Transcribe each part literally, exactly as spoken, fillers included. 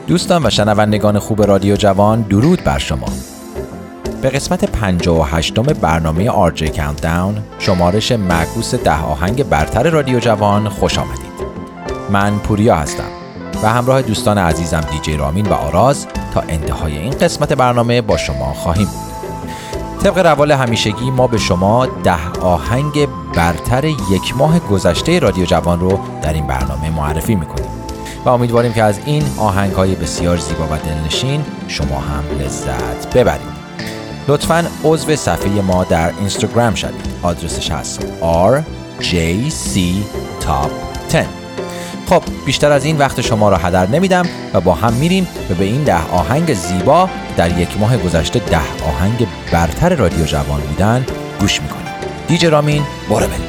دوستان و شنوندگان خوب رادیو جوان، درود بر شما. به قسمت پنجاه و هشتم برنامه آر جی کانتداون، شمارش معکوس ده آهنگ برتر رادیو جوان، خوش آمدید. من پوریا هستم و همراه دوستان عزیزم دیجی رامین و آراز تا انتهای این قسمت برنامه با شما خواهیم بود. طبق روال همیشگی ما به شما ده آهنگ برتر یک ماه گذشته رادیو جوان رو در این برنامه معرفی میکنیم و امیدواریم که از این آهنگ‌های بسیار زیبا و دلنشین شما هم لذت ببرید. لطفاً عضو صفحه ما در اینستاگرام شوید. آدرسش هست آر جی سی تاپ ده. خب بیشتر از این وقت شما را هدر نمیدم و با هم میریم و به این ده آهنگ زیبا در یک ماه گذشته ده آهنگ برتر رادیو جوان بودن گوش میکنیم. دیجی رامین، برو بریم.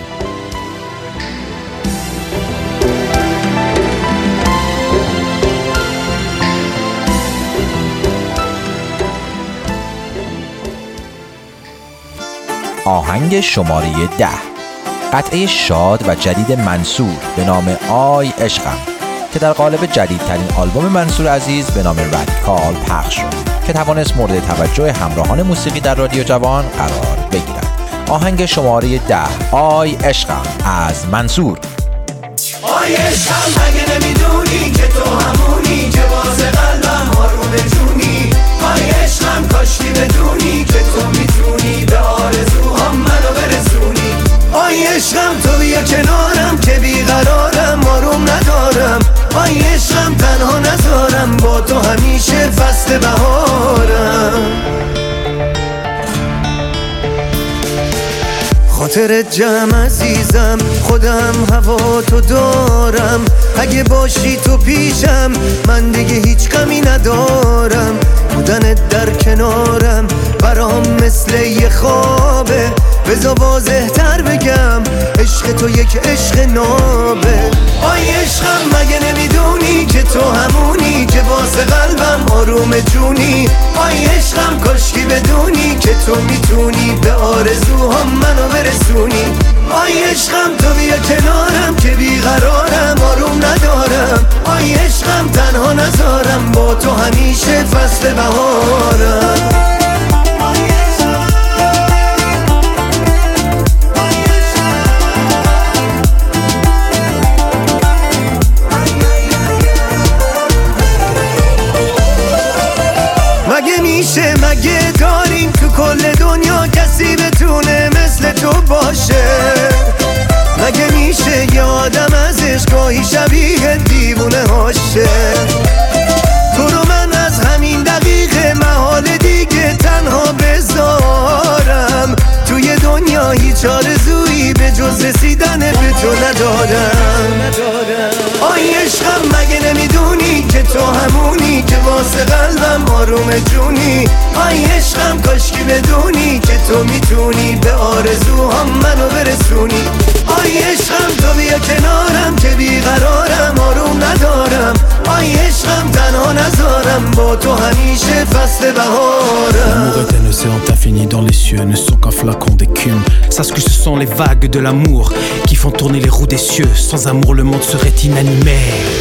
آهنگ شماره ده، قطعه شاد و جدید منصور به نام آی عشقم که در قالب جدیدترین آلبوم منصور عزیز به نام رادیکال پخش شد که توانست مورد توجه همراهان موسیقی در رادیو جوان قرار بگیرد. آهنگ شماره ده، آی عشقم از منصور. آی عشقم مگه نمیدونی که تو همونی که باز قلبم آروم جونی. آی عشقم کاشکی بدونی که تو میتونی به آرزوهام منو برسونی. آی عشقم تو بیا کنارم که بیقرارم آروم ندارم. آی عشقم تنها نذارم با تو همیشه فصل بهارم. خاطرت جمع عزیزم خودم هوا تو دارم. اگه باشی تو پیشم من دیگه هیچ غمی ندارم. بودنت در کنارم برام مثل یه خوابه. بذار واضح تر بگم عشق تو یک عشق نابه. آی عشقم مگه نمیدونی که تو همونی که واسه قلبم آروم جونی. آی عشقم کاشکی بدونی که تو میتونی به آرزوهام منو برسونی. آی عشقم تو بیا کنارم که بیقرارم آروم ندارم. آی عشقم تنها نذارم با تو همیشه فصل بهارم. مگه میشه مگه داریم تو کل دنیا کسی بتونه مثل تو باشه؟ مگه میشه یه آدم ازش گاهی شبیه دیوونه هاشه؟ تو رو من از همین دقیقه محال دیگه تنها بذارم. توی دنیا هیچ آرزویی به جز رسیدن به تو ندارم. آی عشقم مگه نمیدونی که تو همونی که واسه قلبم آروم جونی. آی عشقم کاشکی بدونی که تو میتونی به آرزوهام منو برسونی. آی عشقم تو بیا کنارم که بیقرارم آروم ندارم. آی عشقم تنها نذارم با تو همیشه فصل بهارم. L'amour est un océan infini dans les cieux, ne sont qu'un flacon d'écume. Sache que ce sont les vagues de l'amour qui font tourner les roues des cieux. Sans amour le monde serait inanimé.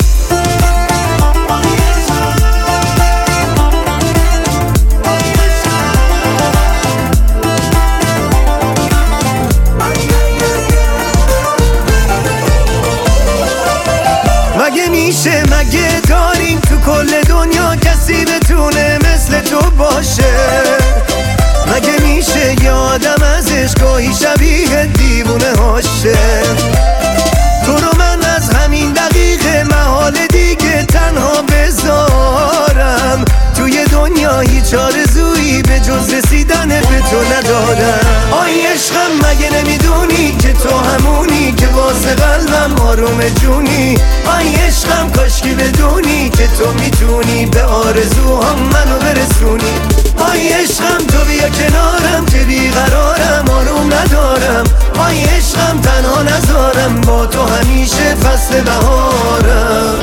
مگه میشه مگه داریم تو کل دنیا کسی بتونه مثل تو باشه؟ مگه میشه یه آدم ازش گاهی شبیه دیوونه هاشه؟ تو رو من از همین دقیقه محال دیگه تنها بذارم. توی دنیا هیچ آرزویی به جز رسیدن به تو ندارم. آی عشقم مگه نمیدونی که تو همونی که واسه قلبم آروم جونی. آی عشقم کاشکی بدونی که تو میتونی به آرزوهام منو برسونی. آی عشقم تو بیا کنارم که بیقرارم آروم ندارم. آی عشقم تنها نذارم با تو همیشه فصل بهارم.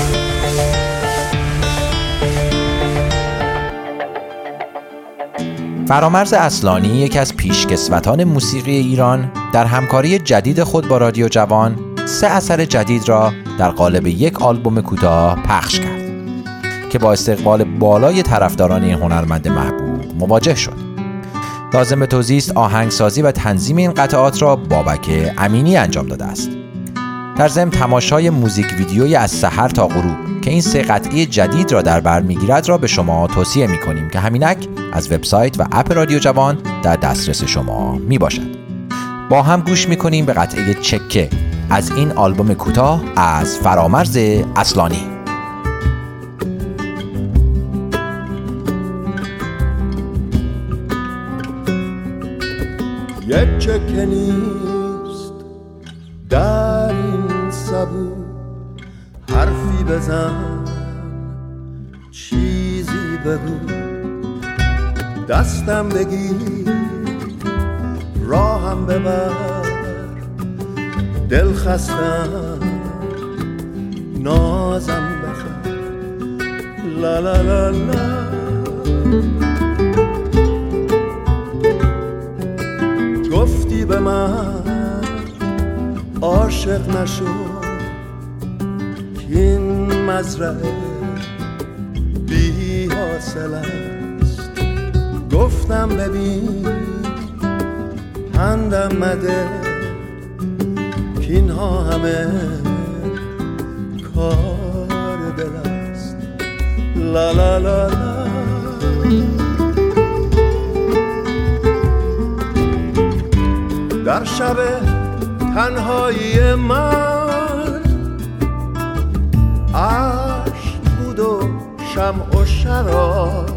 فرامرز اصلانی، یکی از پیشکسوتان موسیقی ایران، در همکاری جدید خود با رادیو جوان سه اثر جدید را در قالب یک آلبوم کوتاه پخش کرد. که با استقبال بالای طرفداران این هنرمند محبوب مواجه شد. لازم به توضیح است آهنگسازی و تنظیم این قطعات را بابک امینی انجام داده است. در ضمن تماشای موزیک ویدیویی از سحر تا غروب که این سه قطعه جدید را در بر میگیرد را به شما توصیه میکنیم که همینک از وبسایت و اپ رادیو جوان در دسترس شما می باشد. با هم گوش میکنیم به قطعه چکه از این آلبوم کوتاه از فرامرز اصلانی. یک چکه نیست در این سبو، حرفی بزن چیزی بگو، دستم بگیر راهم ببر، دل خستم نازم بخر، لا لا لا لا. گفتی به من عاشق نشو که این مزرعه بی حاصل است. گفتم ببین پندم مده که اینها همه کار دل است، لا لا لا لا. در شب تنهایی من عشق بود و شمع و شراب،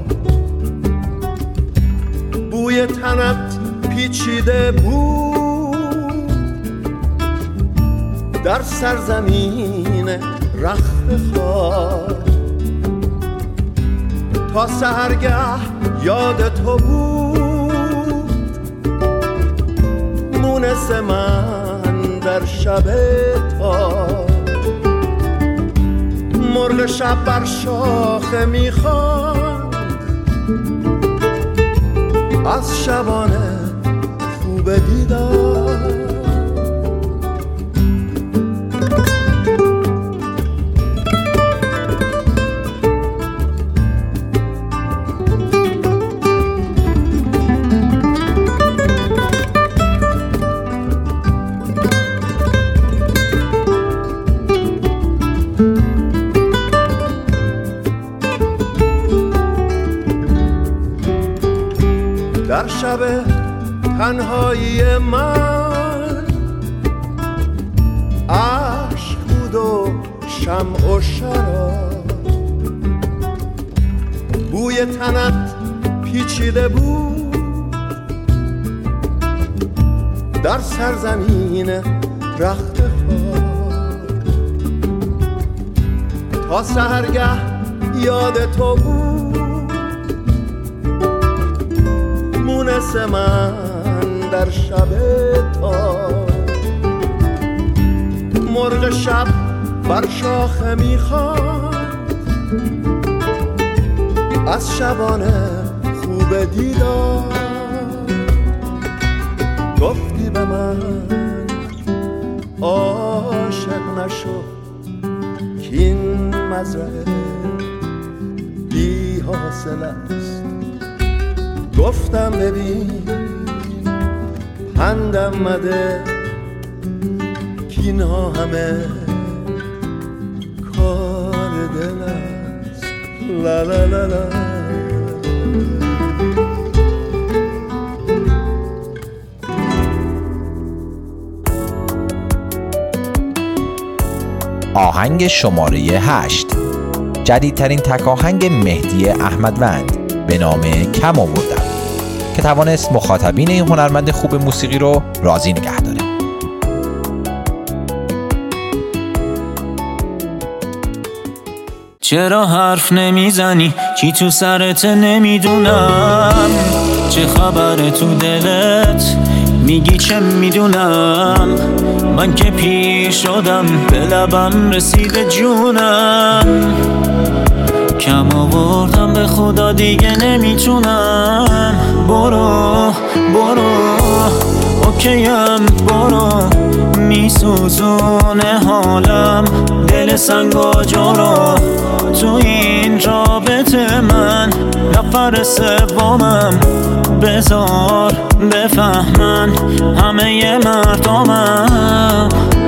بوی تنت پیچیده بود در سرزمین رخت خواب. تا سحرگه یاد تو بود مونس من در شب تاب. مرغ شب بر شاخه میخواند از شبانه خوب دیدار. در شب تنهایی من عشق بود و شمع و شراب، بوی تنت پیچیده بود در سرزمین رخت خواب. تا سحرگه یاد تو بود مونس من در شب تاب. مرغ شب بر شاخه میخواند از شبانه خوب دیدار. گفتی به من عاشق نشو که این مزرعه بی حاصل است. گفتم ببین پندم مده که اینها همه کار دل است، لا لا لا لا. آهنگ شماره هشت، جدیدترین تک آهنگ مهدی احمدوند به نام کم آوردم که توانست مخاطبین این هنرمند خوب موسیقی رو راضی نگه داره. چرا حرف نمیزنی؟ چی تو سرت نمیدونم؟ چه خبره تو دلت؟ میگی چه میدونم؟ من که پیر شدم به لبم رسیده جونم. کم آوردم به خدا دیگه نمیتونم. برو برو اوکیم برو، میسوزونه حالم دل سنگا جورو. تو این رابطه من نفر سومم، بذار بفهمن همه مردمم.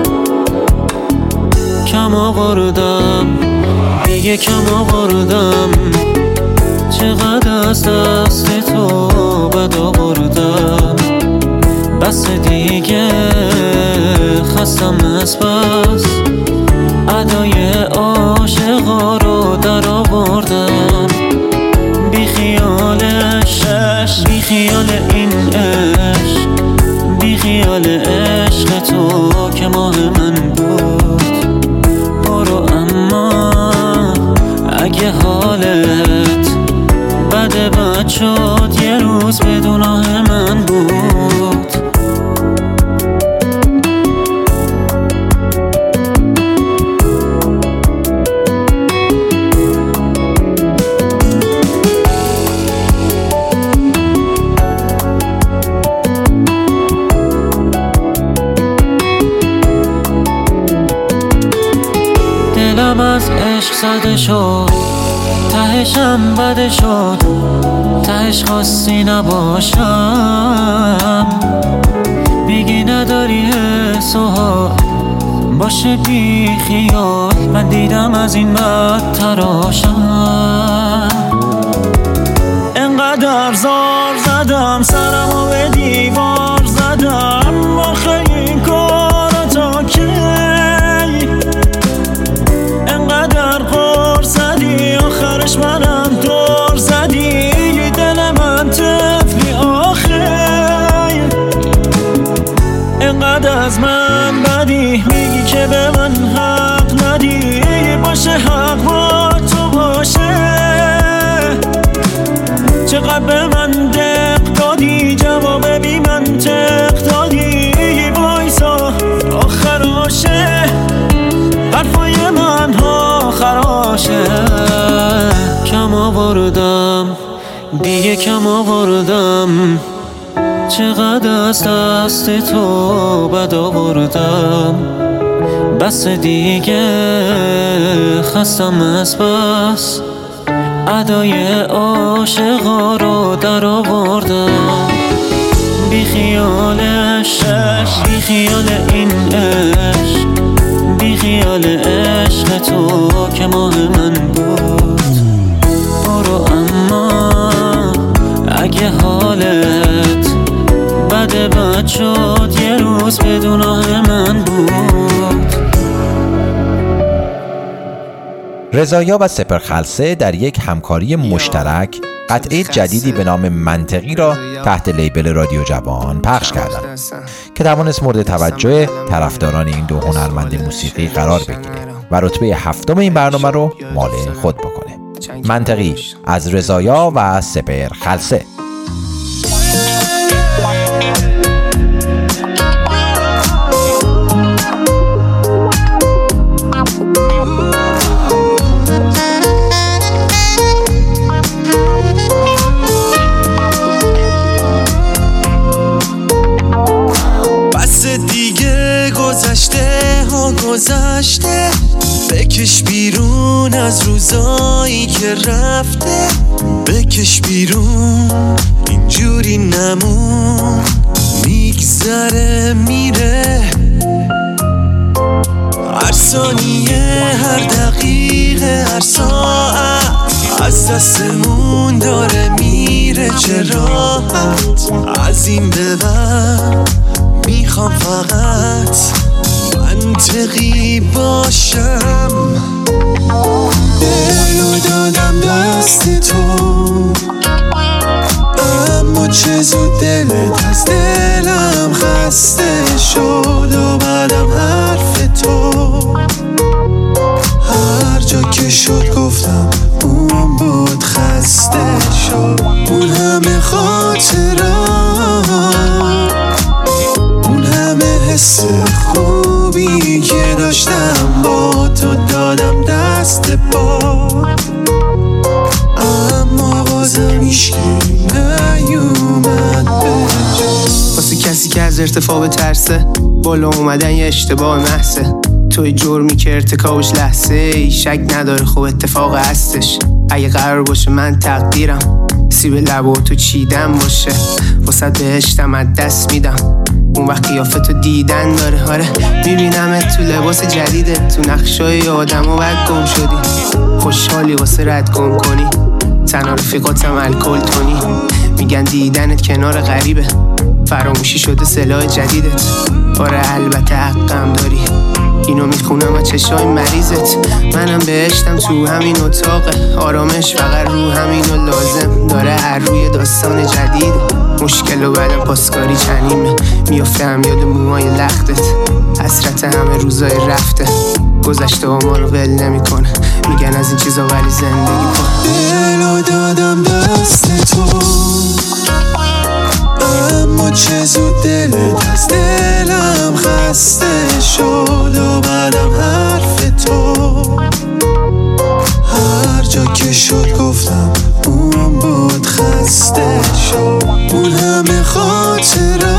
کم آوردم دیگه کم آوردم، چقدر از دست تو بد آوردم. بس دیگه خستم از بس، ادای عاشقا رو در آوردم. بی خیالش بی خیال این عشق، بی خیال عشق تو که ماه من بود. برو اما اگه حالت بده بد شد، یه روز بدون آه من بود. دلم از عشق زده شد، تهشم بده شد، تهش خواستی نباشم. میگی نداری حس و حال، باشه بی خیال، من دیدم از این بد تراشم. انقدر زار زدم سرمو به دیوار زدم، آخه این کار تا کی؟ انقدر قر زدی آخرش منم دور زدی، دل من طفلی آخر. انقدر از من بدی میگی که به من حق ندی، باشه حق با تو باشه. چقدر به من دق دادی، جواب بی منطق دادی، وایسا آخراشه، حرفای من ها خراشه. کم آوردم دیگه کم آوردم، چقدر از دست تو بد آوردم. بس دیگه خستم از بس، ادای عاشقا رو در آوردم. بی خیالش بی خیال این عشق، بی خیال عشق تو که ماه من بود. برو اما اگه حالت بده بد شد، یه روز بدون آه من بود. رضایا و سپر خلسه در یک همکاری مشترک قطعه جدیدی به نام منطقی را تحت لیبل رادیو جوان پخش کردند که توانست مورد توجه طرفداران این دو هنرمند موسیقی قرار بگیره و رتبه هفتم این برنامه رو مال خود بکنه. منطقی از رضایا و سپر خلسه. گذشته بکش بیرون از روزایی که رفته، بکش بیرون اینجوری نمون. میگذره میره هر ثانیه، هر دقیقه، هر ساعت از دستمون داره میره. چه راحت از این به بعد میخوام فقط منطقی باشم. دلو دادم دست تو، اما چه زود دلت از دلم خسته شد. و بعدم حرف تو هر جا که شد گفتم اون بود خسته شد. اون همه خاطرات، اون همه حس خوبی که داشتم با تو دادم دست پا، اما بازم هیچکی نیومد به جا. واسه کسی که از ارتفاع به ترسه، بالا اومدن یه اشتباه محضه. توی جرمی که ارتکابش لحظه ای شک نداره، خب اتفاق هستش. اگه قرار باشه من تقدیرم سیب لبا تو چیدم باشه، وسط بهشتم از دست میدم اون وقت قیافتو دیدن داره. آره میبینمت تو لباس جدیده، تو نقشای آدم و بعد گم شدی. خوشحالی واسه رد گم کنی، تنها رفیقاتم الکل تونی. میگن دیدنت کنار غریبه، فراموشی شده سلاح جدیدت. آره البته حقم داری، اینو میخونم از چشای مریضت. منم بهشتم تو همین اتاقه، آرامش فقط رو همینو لازم داره. هر روی داستان جدید مشکل و بعدم پاسکاری چنیمه، میافتم یاد موهای لختت. حسرت همه روزای رفته، گذشته و ما رو ول نمی کنه. میگن از این چیزا ولی زندگی کن. دلو دادم دست تو، اما چه زود دلت از دلم خسته شد و منم حرف تو. هر جا که شد گفتم اون بود خسته شد. اون همه خاطرم،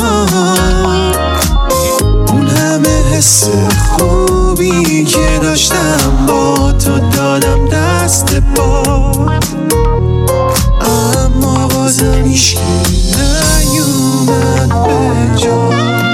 اون همه حس خوبی که داشتم با تو دادم دست باد، اما بازم هیچکی نیومد به جا.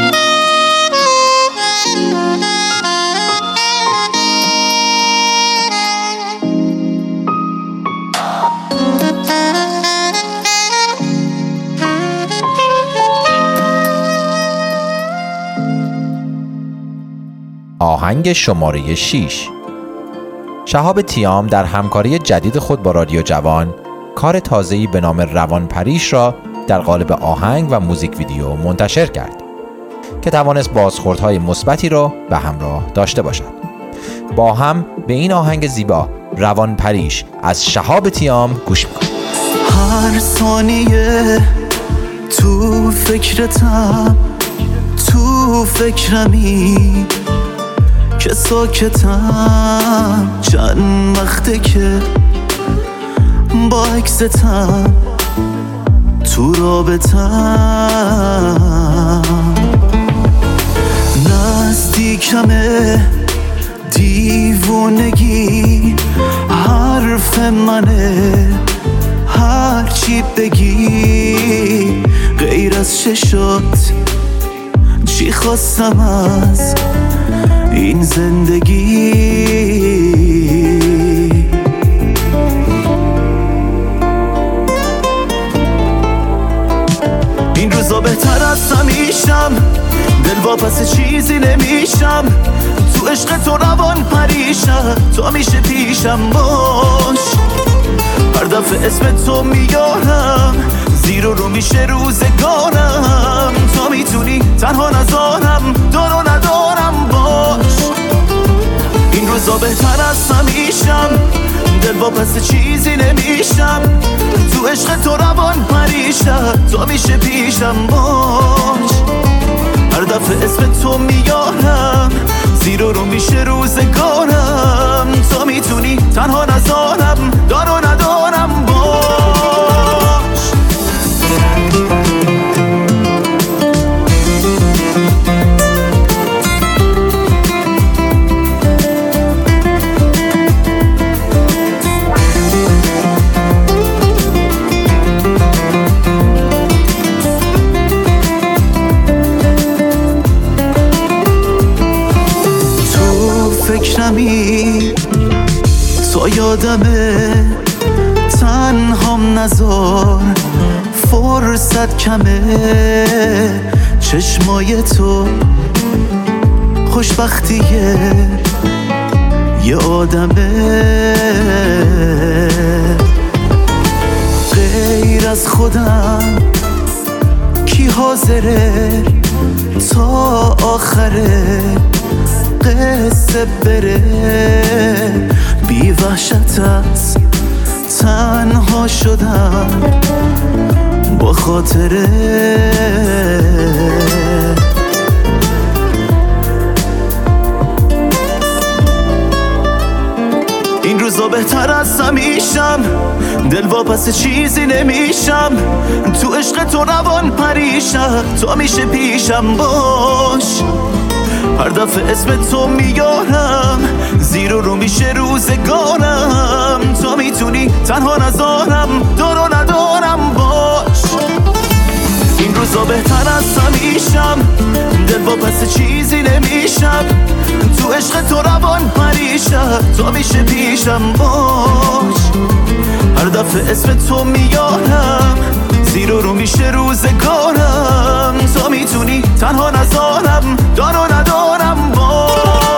آهنگ شماره شش. شهاب تیام در همکاری جدید خود با رادیو جوان کار تازه‌ای به نام روان پریش را در قالب آهنگ و موزیک ویدیو منتشر کرد که توانست بازخوردهای مثبتی را به همراه داشته باشد. با هم به این آهنگ زیبا روان پریش از شهاب تیام گوش می‌کنیم. هر ثانیه تو فکرتم، تو فکرمی که ساکتم. چند وقته که با عکستم تو رابطم. نزدیکمه دیوونگی، حرف منه هر چی بگی. غیر از چشات چی خواستم از این زندگی. این روزا بهتر از همیشم، دل واپس چیزی نمیشم. تو عشق تو روان پریشم، تو همیشه پیشم باش. هر دفعه اسم تو میارم، زیر و رو میشه روزگارم. تو میتونی تنها نذارم، دار و ندارم باش. این روزا بهتر از همیشم، دل واپس چیزی نمیشم. تو عشق تو روان پریشم، تو میشه پیشم باش. هر دفعه اسم تو میارم، زیر و رو میشه روزگارم. تو میتونی تنها نذارم، دار و ندارم باش. فکرمی تو یادمه، تنهام نذار فرصت کمه. چشمای تو خوشبختیه یه آدمه. غیر از خودم کی حاضره تا آخره قصه بره. بی وحشت از تنها شدم با خاطره. این روزا بهتر از همیشم، دل واپس چیزی نمیشم. تو عشق تو روان پریشم، تو همیشه پیشم باش. هر دفعه اسم تو میارم زیر و رو میشه روزگارم. تو میتونی تنها نذارم، دارو ندارم باش. این روزا بهتر از همیشم، دل با پس چیزی نمیشم. تو عشق تو روان پریشم، تو میشه پیشم باش. هر دفعه اسم تو میارم زیر و رو میشه روزگارم. تو میتونی تنها نذارم، دارو ندارم باش.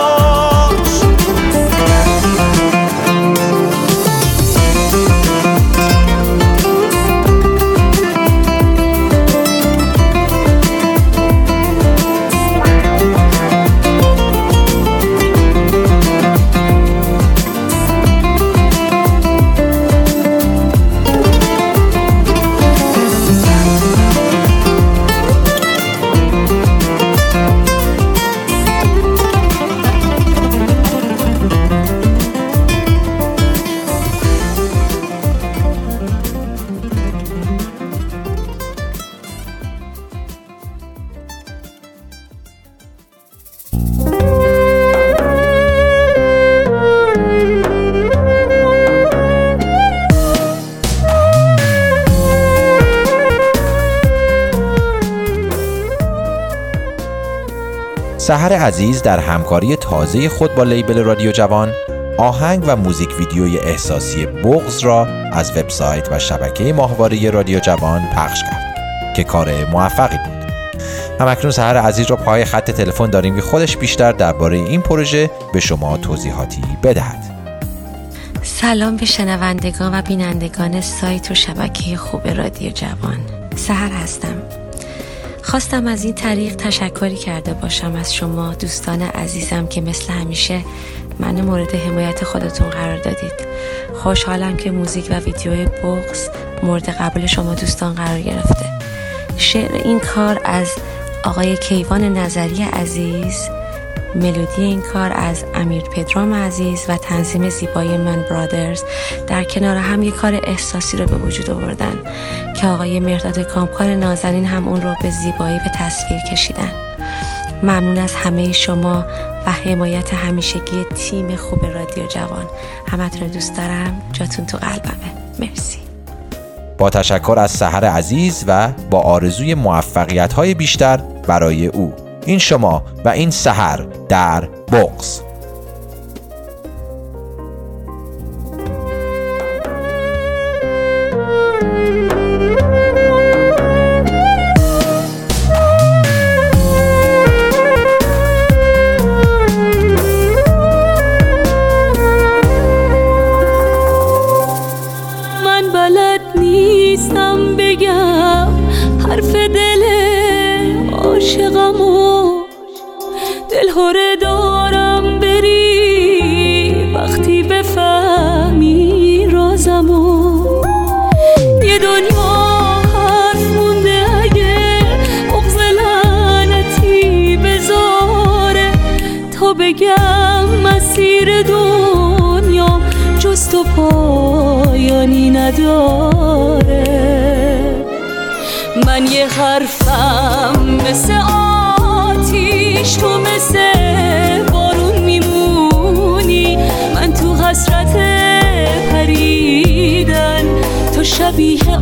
سحر عزیز در همکاری تازه خود با لیبل رادیو جوان آهنگ و موزیک ویدیوی احساسی بغض را از وبسایت و شبکه ماهواره رادیو جوان پخش کرد که کار موفقی بود. همکنون سحر عزیز را پای خط تلفن داریم که خودش بیشتر درباره این پروژه به شما توضیحاتی بدهد. سلام به شنوندگان و بینندگان سایت و شبکه خوب رادیو جوان. سحر هستم. خواستم از این طریق تشکری کرده باشم از شما دوستان عزیزم که مثل همیشه من مورد حمایت خودتون قرار دادید. خوشحالم که موزیک و ویدیوی بغض مورد قبول شما دوستان قرار گرفته. شعر این کار از آقای کیوان نظری عزیز، ملودی این کار از امیر پدرام عزیز و تنظیم زیبای من برادرز در کنار هم یک کار احساسی رو به وجود آوردن که آقای مهرداد کامکار نازنین هم اون رو به زیبایی به تصویر کشیدن. ممنون از همه شما و حمایت همیشگی تیم خوب رادیو جوان. همتون رو دوست دارم، جاتون تو قلبمه. مرسی. با تشکر از سحر عزیز و با آرزوی موفقیت‌های بیشتر برای او. این شما و این سحر در بغض. من بلد نیستم بگم حرف دل عاشقمو، دلهوره دارم بری وقتی بفهمی رازمو. یه دنیا حرف مونده اگه بغض لعنتی بذاره تا بگم مسیر دنیا جز تو پایانی نداره. من یه حرفم مثل آتیش، تو مثل بارون میمونی. من تو حسرت پریدن، تو شبیه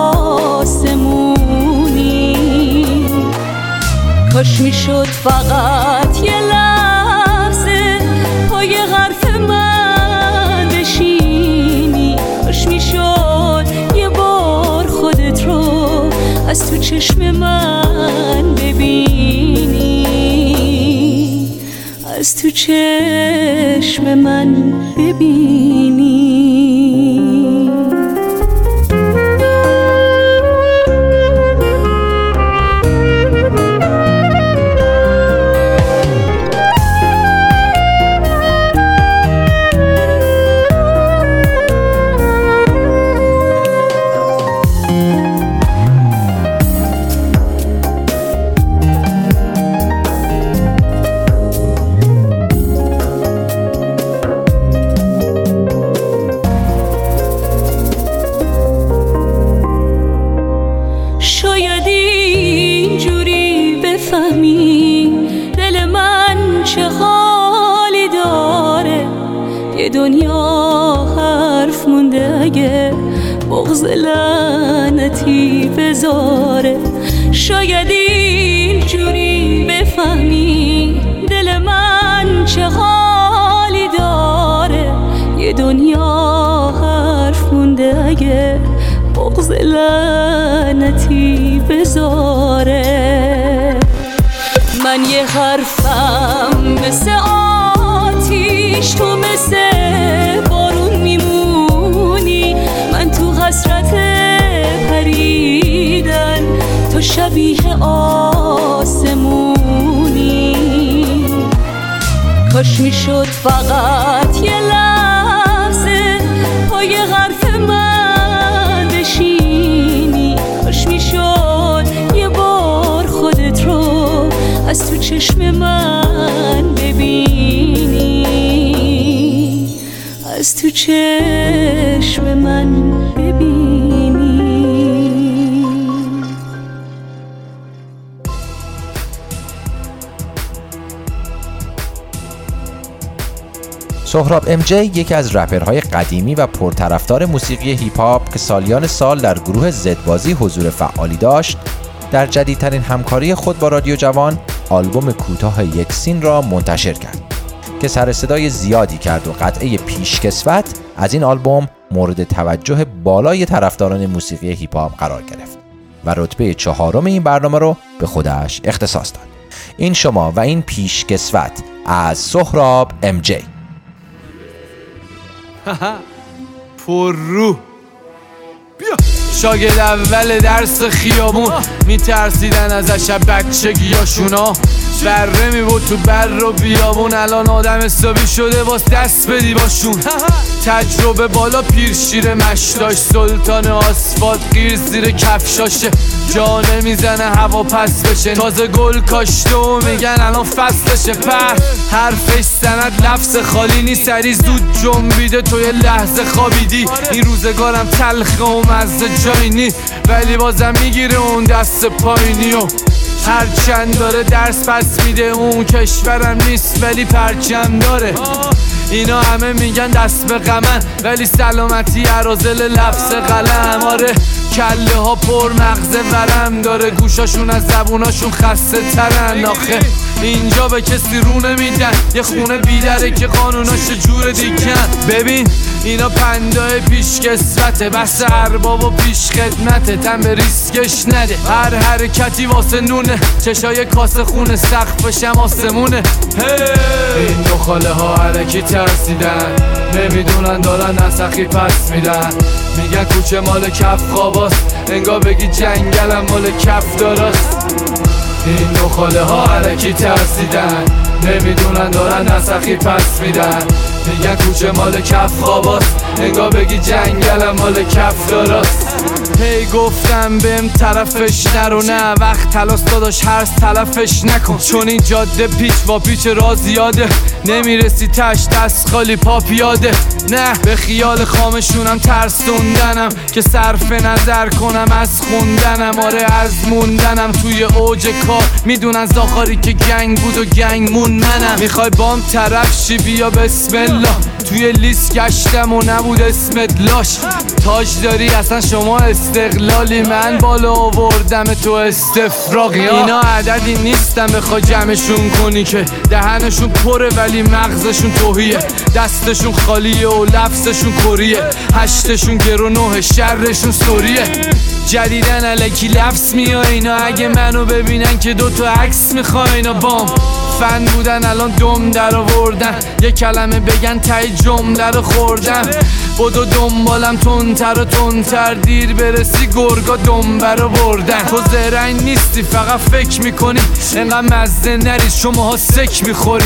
آسمونی. کاش میشد فقط یه لحظه پای حرف من بشینی. کاش میشد یه بار خودت رو از تو چشم من ببینی، از تو چشم من ببینی. حرف مونده اگه بغض لعنتی بذاره. شاید اینجوری بفهمی دل من چه حالی داره. یه دنیا حرف مونده اگه بغض لعنتی بذاره. من یه حرفم مثل آتیش، تو مثل بارون میمونی. من تو حسرت پریدن، تو شبیه آسمونی. کاش میشد فقط یه لحظه پای حرف من بشینی. کاش میشد یه بار خودت رو از تو چشم من ببینی، از تو چشم من ببینی. سهراب ام جی یکی از رپرهای قدیمی و پرطرفدار موسیقی هیپ هاپ که سالیان سال در گروه زدبازی حضور فعالی داشت، در جدیدترین همکاری خود با رادیو جوان آلبوم کوتاه یک سین را منتشر کرد که سر صدای زیادی کرد و قطعه پیشکسوت از این آلبوم مورد توجه بالای طرفداران موسیقی هیپ هاپ قرار گرفت و رتبه چهارم این برنامه رو به خودش اختصاص داد. این شما و این پیشکسوت از سهراب ام جی. پر رو بیا. شاگرد اول درس خیابون میترسیدن ازش بچگیاشونا. بره میبود تو بر و بیابون، الان آدم حسابی شده باز دست بدی باشون. تجربه بالا پیر شیر مشتاش، سلطان آسفالت گیر زیر کفشاشه. جا نمیزنه هوا پس بشه، تازه گل کاشته و میگن الان فصلشه. پر حرفش سند لفظ خالی نیست، سری زود جنبیده تو یه لحظه خوابیدی. این روزگارم تلخه و مزه جایی نی، ولی بازم میگیره اون دست پایینی. و هر چند داره درس پس میده، اون کشورم نیست ولی پرچم داره. اینا همه میگن دست به غمن، ولی سلامتی عرازل لفظ قلم. آره کله ها پر مغز ورم داره، گوشاشون از زبوناشون خسته ترن. آخه اینجا به کسی رو نمیدن، یه خونه بیدره که قانوناش جور دیگن. ببین اینا پندای پیشکسوته، بس ارباب و پیش خدمته. تن به ریسکش نده، هر حرکتی واسه نونه. چشای کاسه خونه، سقفشم آسمونه. این دو خاله ها علکی ترسیدن، نمیدونن دارن نسخی پس میدن. میگن کوچه مال کف خواباست، انگار بگی جنگلم مال کف داراست. این دو خاله ها علکی ترسیدن، نمیدونن دارن نسخی پس میدن. میگن کوچه مال کف خواباست، انگار بگی جنگلم مال کف داراست. هی گفتم بهم طرفش نرو، نه وقت تلاس داداش هرس تلفش نکن. چون این جاده پیچ و پیچ را زیاده، نمیرسی تش دست خالی پا پیاده. نه به خیال خامشونم ترسوندنم که صرف نظر کنم از خوندنم. آره از موندنم توی اوج کار، میدونن زاخاری که گنگ بود و گنگ مون منم. میخوای بام طرف شی بیا بسم الله، توی لیست گشتم و نبود اسمت لاش. تاج داری اصلا شما استقلالی، من بالا آوردم تو استفراغی. اینا عددی نیستن بخوای جمعشون کنی که دهنشون پره ولی مغزشون توهیه. دستشون خالیه و لفظشون کریه، هشتشون گرو نه شرشون سوریه. جدیدن الکی لفظ میای اینا، اگه منو ببینن که دوتا عکس میخوای اینا. بام فن بودن الان دم در آوردن، یه کلمه بگن تای جمله رو خوردم. بدو دنبالم تندتر و تندتر، دیر برسی گرگا دنبه رو بردن. تو زرنگ نیستی فقط فکر میکنی، انقدر مزه نریز شماها سک میخوری.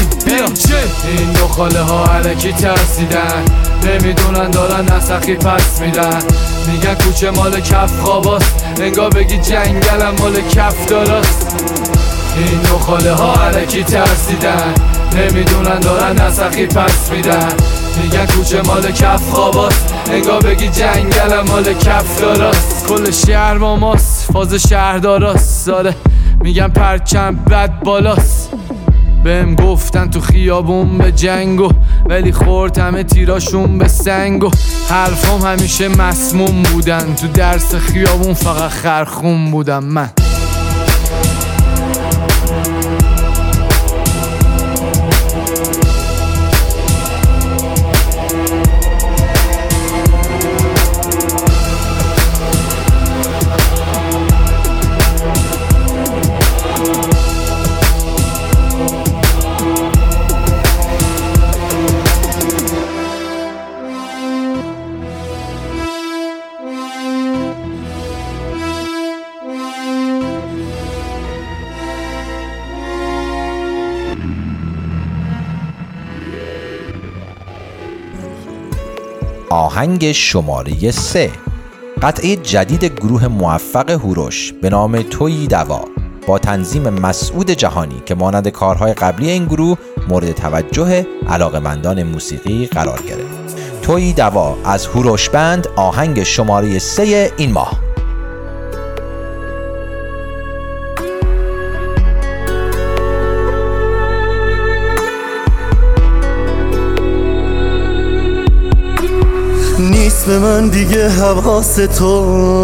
این دو خاله ها علکی ترسیدن، نمیدونن دارن نسخی پس میدن. میگن کوچه مال کف خواباست، انگار بگی جنگلم مال کف داراست. این دو خاله ها علکی ترسیدن، نمیدونن دارن نسخی پس میدن. میگن کوچه مال کف خواباست، انگار بگی جنگلم مال کف داراست. کل شهر با ماست، فاز شهرداراست. ساله میگن پرچم بد بالاست. بهم گفتن تو خیابون به جنگو، ولی خورد همه تیراشون به سنگو. حرفام همیشه مسموم بودن، تو درس خیابون فقط خرخون بودم من. آهنگ شماره سه، قطعه جدید گروه موفق هوروش به نام تویی دوا با تنظیم مسعود جهانی که مانند کارهای قبلی این گروه مورد توجه علاقه‌مندان موسیقی قرار گرفت. تویی دوا از هوروش بند، آهنگ شماره سه این ماه. نیست به من دیگه حواس تو،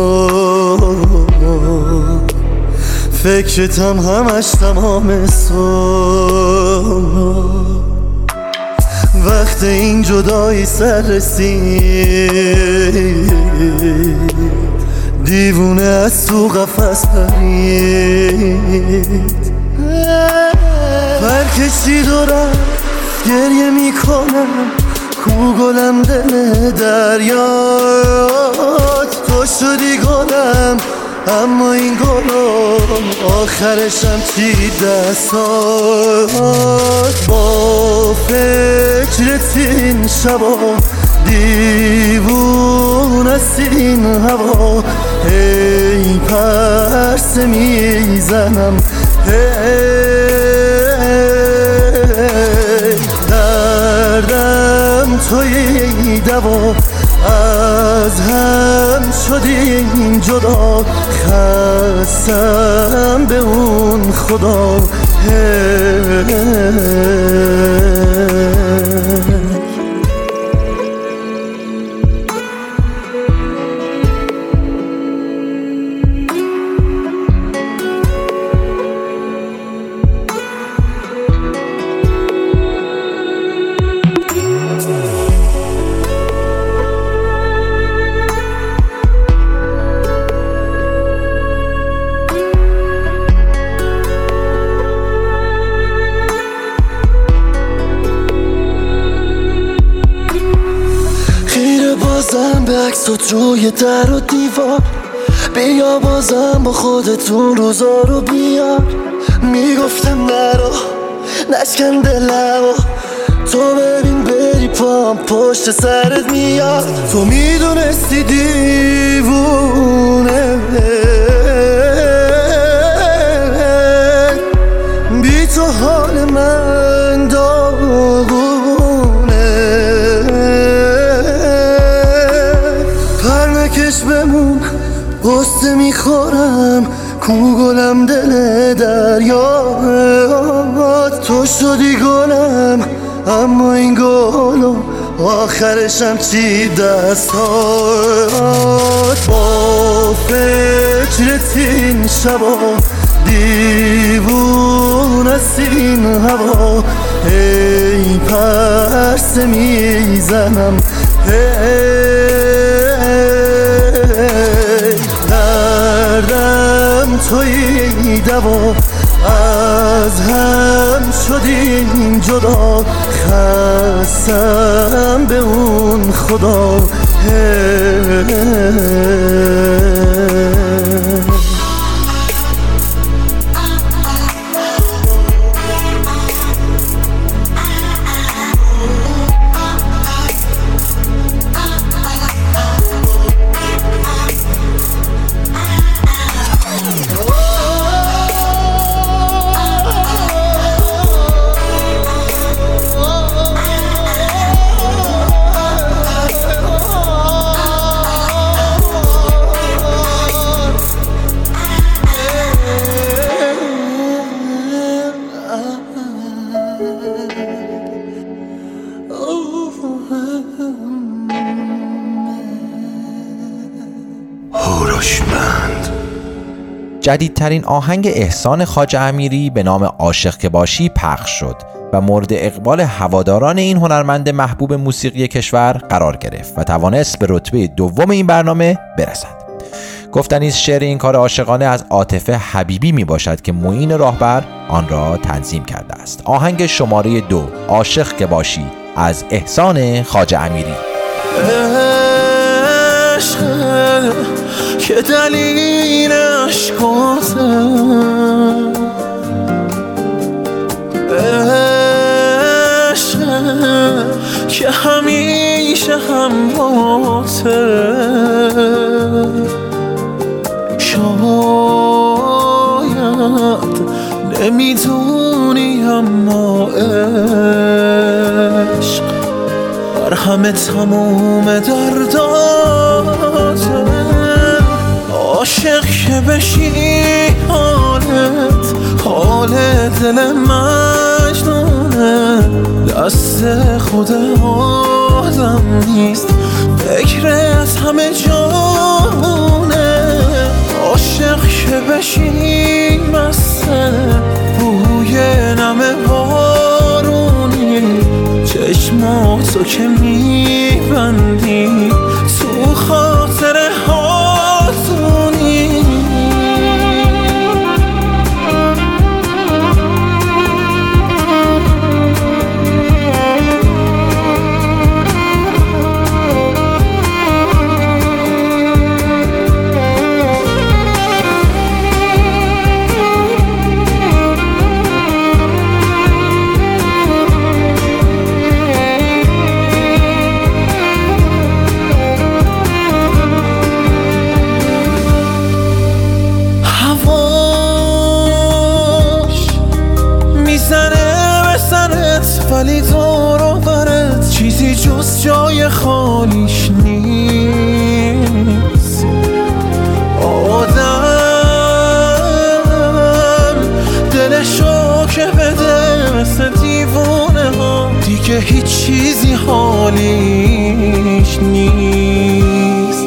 فکرتم همش تمام صبح. وقت این جدایی سر رسید، دیوونه از تو قفس پرید. پرکشید و رفت گریه میکنم، کو گلم دل دریات. تو شدی گلم اما این گلم آخرشم چی دستات. با فکرت این شبا دیوون است این هوا. هی پرسه میزنم، هی دردم توی دوا. از هم شدیم جدا، خستم به اون خدا. بازم به عکسات روی در و دیوار، بیا بازم با خودتون روزا رو بیار. میگفتم نرو نشکن دلمو، تو ببین بری پام پشت سرت میاد. تو میدونستی دیوونه بی تو حال من داغونه. پرنکش بمون قصه میخورم، کو گلم دل دریات. تو شدی گلم اما این گلو آخرشم چی دستات. با فکرت این شبا دیوون است این هوا. هی پرسه میزنم، هی دردم توی دوا. از هم شدیم جدا، خستم به اون خدا. هوشمند. جدیدترین آهنگ احسان خواجه امیری به نام عاشق که باشی پخش شد و مورد اقبال هواداران این هنرمند محبوب موسیقی کشور قرار گرفت و توانست به رتبه دوم این برنامه برسد. گفتنی است شعر این کار عاشقانه از عاطف حبیبی می باشد که معین راهبر آن را تنظیم کرده است. آهنگ شماره دو، عاشق که باشی، از احسان خواجه امیری. عشق که دلیل عشقاته، عشق که همیشه همراهته، شاید نمیدونی اما عشق بر همه تموم درداته. عاشق که بشی حالت حال دل مجنونه، دست خود آدم نیست فکرت همه جانونه. عاشق که بشی مسته بوی نم بارونی، چشماتو که میبندی تو خاطر هاتونی. ولی دور و برت چیزی جز جای خالیش نیست. آدم دلشو که بده مثل دیوونه ها، دیگه هیچ چیزی حالیش نیست.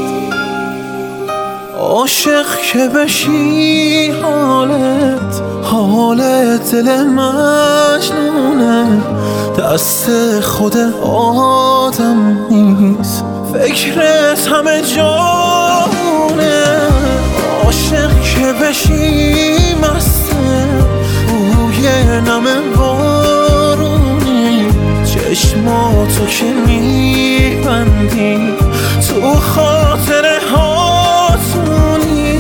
عاشق که بشی حالت حالت دل مجنونه، دست خود آدم نیست فکرت همه جانه. عاشق که بشی مسته بوی نم بارونی، چشماتو که میبندی تو خاطر هاتونی.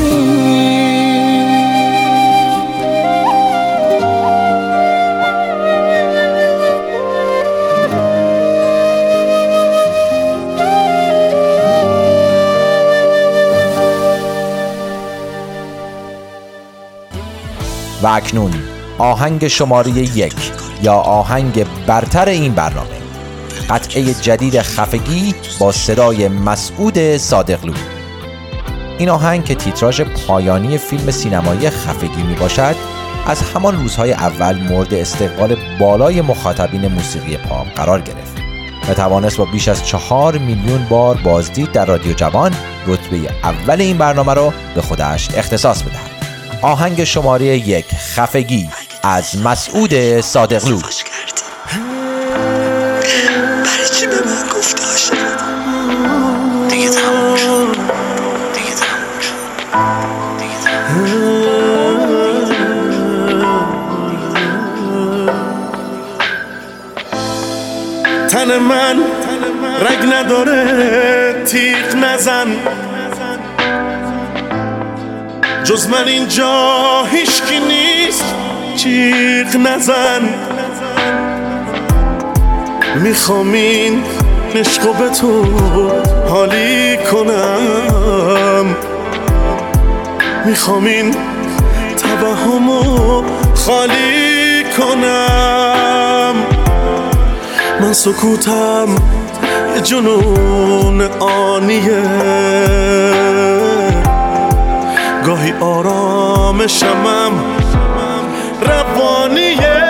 و اکنون آهنگ شماره یک یا آهنگ برتر این برنامه، قطعه جدید خفگی با صدای مسعود صادقلو. این آهنگ که تیتراژ پایانی فیلم سینمایی خفگی می باشد، از همان روزهای اول مورد استقبال بالای مخاطبین موسیقی پاپ قرار گرفت و توانست با بیش از چهار میلیون بار بازدید در رادیو جوان رتبه اول این برنامه را به خودش اختصاص بدهد. آهنگ شماره یک، خفگی، از مسعود صادقلو. برای چی به من گفت عاشقت؟ دیگه تموم شد، دیگه تموم شد، دیگه تموم شد. تن من رگ نداره، تیغ نزن، جز من اینجا هیچکی نیست، جیغ نزن. میخوام این عشقو به تو حالی کنم، میخوام این توهمو خالی کنم. من سکوتم یه جنون آنیه، گاهی آرامشمم روانیه.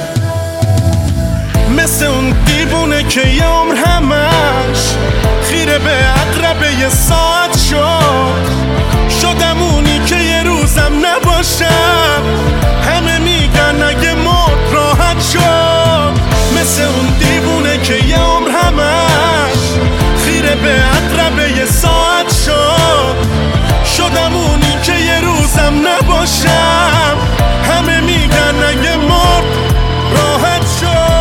مثل اون دیوونه که یه عمر همش خیره خیره به عقربه یه ساعت شد، شدم اونی که یه روزم نباشم. همه میگن اگه مرد راحت شد، مثل اون دیوونه که یه عمر همش خیره به عقربه یه ساعت شد، شدم اونی که یه روزم نباشم. همه میگن اگه مرد راحت شد.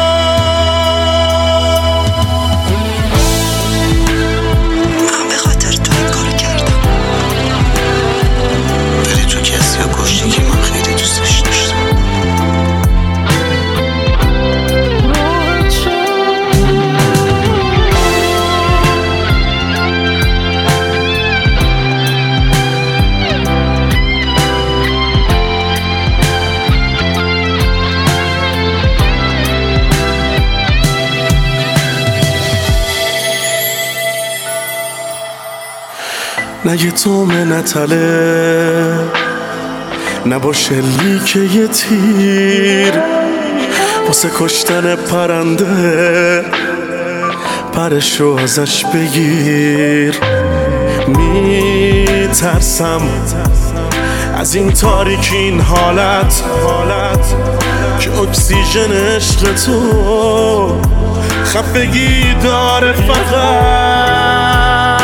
من به خاطر تو این کارو کردم، ولی تو کسی رو کشتی که من خیلی دوستش داشتم. نگه تو منتله نباشه لیک یه تیر واسه کشتن پرنده، پرشو ازش بگیر. میترسم از این تاریکی، این حالت حالت که اکسیژن عشق تو خفگی داره فقط.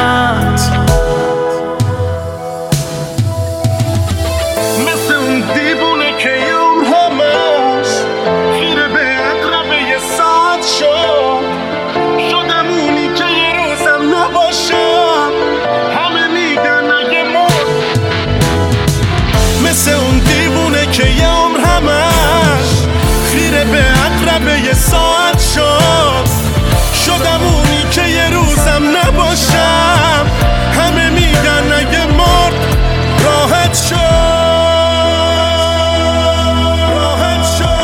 یه ساعت شد، شدم اونی که یه روزم نباشم. همه میگن اگه مرد راحت شد، راحت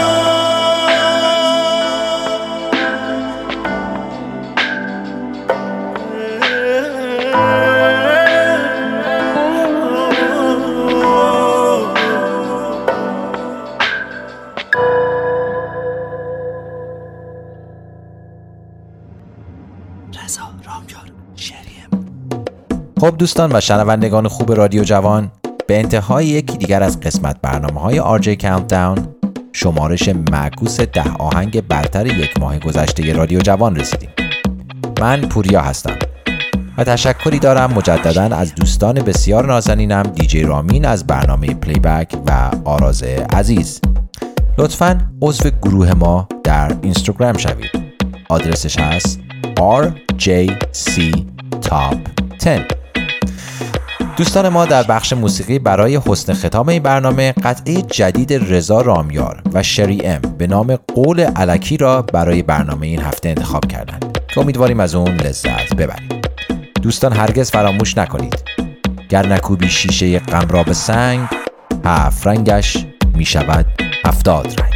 خب دوستان و شنوندگان خوب رادیو جوان، به انتهای یکی دیگر از قسمت برنامه‌های آر جی Countdown، شمارش معکوس ده آهنگ برتر یک ماه گذشته رادیو جوان رسیدیم. من پوریا هستم و تشکری دارم مجدداً از دوستان بسیار نازنینم دیجی رامین از برنامه پلی بک و آراز عزیز. لطفاً عضو گروه ما در اینستاگرام شوید. آدرسش هست آر جی سی تاپ ده. دوستان ما در بخش موسیقی برای حسن ختام این برنامه قطعه جدید رضا رامیار و شری ام به نام قول الکی را برای برنامه این هفته انتخاب کردند که امیدواریم از اون لذت ببرید. دوستان هرگز فراموش نکنید گر نکوبی شیشه غم را به سنگ، هفت رنگش می شود هفتاد رنگ.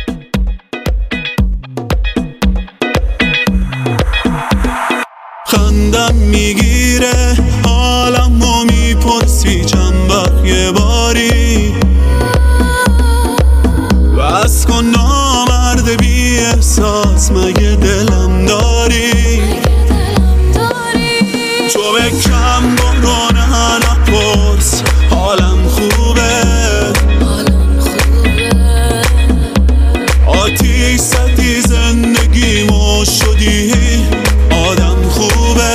خندم میگیره حالم رو میپرسی چند وقت یه باری، بس کن نامرد بی احساس مگه دلم داری؟ تو به کم برو نه نپرس حالم خوبه، آتیش زدی زندگیمو شدی آدم خوبه.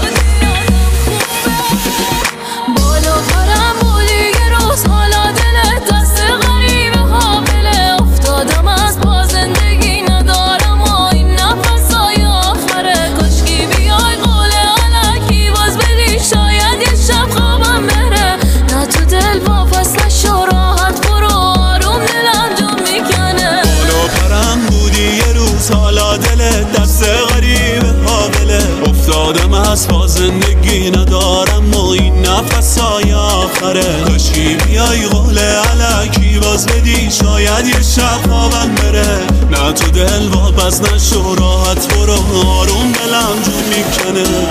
بالاترم بودی یه روز حالا دلت دست غریبه حامله، افتادم از پا زندگی ندارم و این نفسای آخره، کشکی بیای قول الکی باز بدی شاید یه شب خوابم بره. نه تو دل واپس نشو راحت برو آروم دلم جون میکنه. بالاترم بودی یه روز حالا دلت دست غریبه حامله، افتادم از پا زندگی ندارم و این نفسای آخره، کاشکی بیای قول الکی باز بدی شاید یه شب خوابم بره. نه تو دل واپس نشو راحت برو آروم دلم جون میکنه.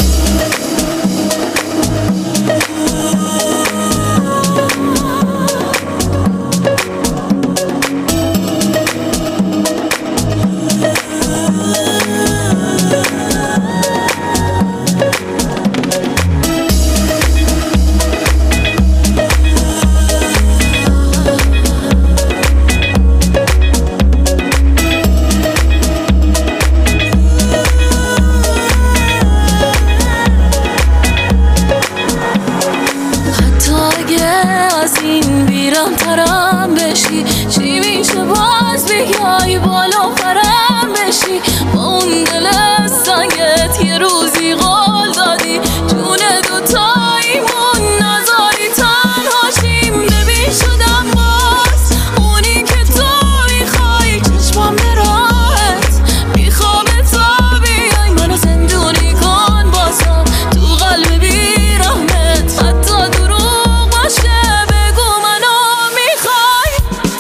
اون دل سنگت یه روزی قول دادی جون دوتاییمون نذاری تنهاشیم. ببین شدم باز اونی که تو میخوای، چشمام براحت میخوام تا بیای منو زندونی کن بازم تو قلب بیرحمت. حتی دروغ باشه بگو منو میخوای.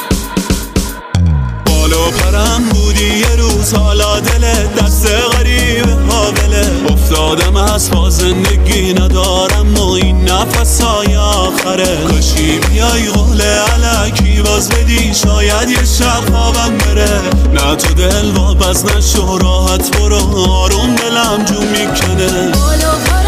بالو پرم بودی یه روز حالا دلت دست غریبه حاوله. افتادم از پا زندگی ندارم و این نفسای آخره. کاشی بیای قول علکی باز بدی شاید یه شب خوابم بره. نه تو دل واپس نشو راحت برو آروم دلم جون میکنه.